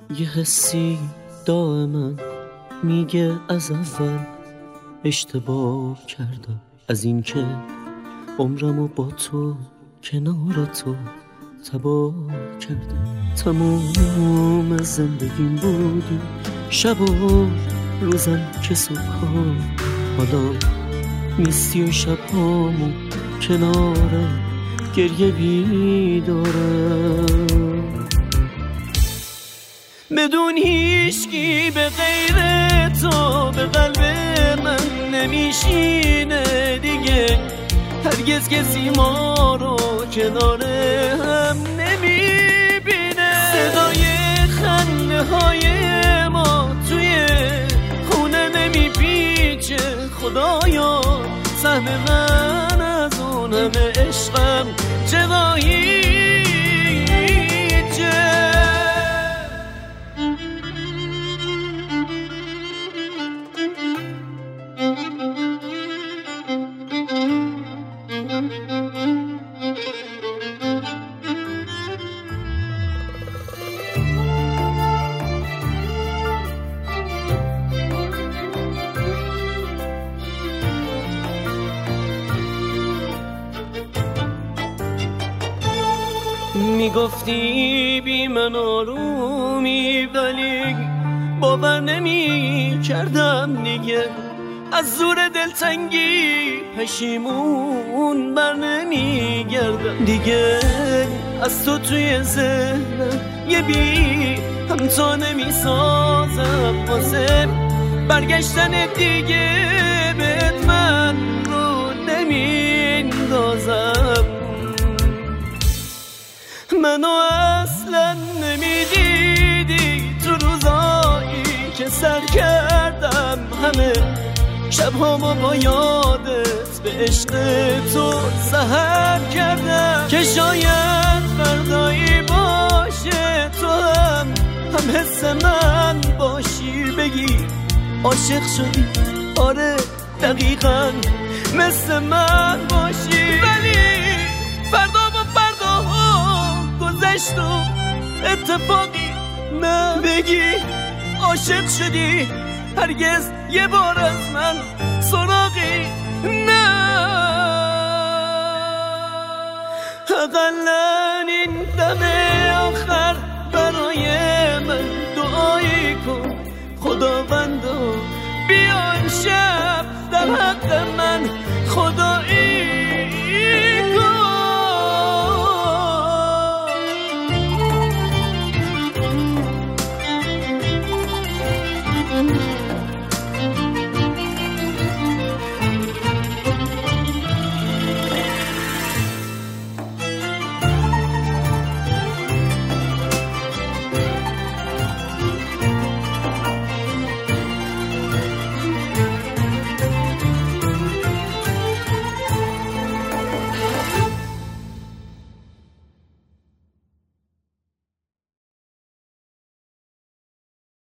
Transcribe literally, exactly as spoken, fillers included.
یه حسی دائما میگه از اول اشتباه کردم، از این که عمرمو با تو کنار تو تباه کردم. تمام زندگیم بودی شب و روزم که صبحا، حالا نیستی و شبهامو کناره گریه بیدارم. بدون هیچکی به غیر تو به قلب من نمیشینه دیگه، هرگز کسی ما رو کنار هم نمیبینه. صدای خنده های ما توی خونه نمیپیچه، خدایا سهم من از اون همه عشقم چرایی میگفتی بی من آرومی، ولی باور نمی کردم دیگه. از زور دلتنگی پشیمون بر نمی گردم دیگه. از تو توی ذهنم یه بی همتا نمی سازم، واسه برگشتن دیگه بهت من رو نمی اندازم. منو اصلا نمیدیدی تو روزایی که سر کردم همه شبهامو با یادت به عشق تو سحر کردم. که شاید فردایی باشه تو هم هم حس من باشی، بگی عاشق شدی، آره دقیقاً مثل من باشی. ولی فردا با فردا گذشت و اتفاقی نه، بگی عاشق شدی، هرگز یه بار از من سراغی نه. اقلن این دم آخر برای من دعایی کن خداوندا، بیا امشب در حق من خدا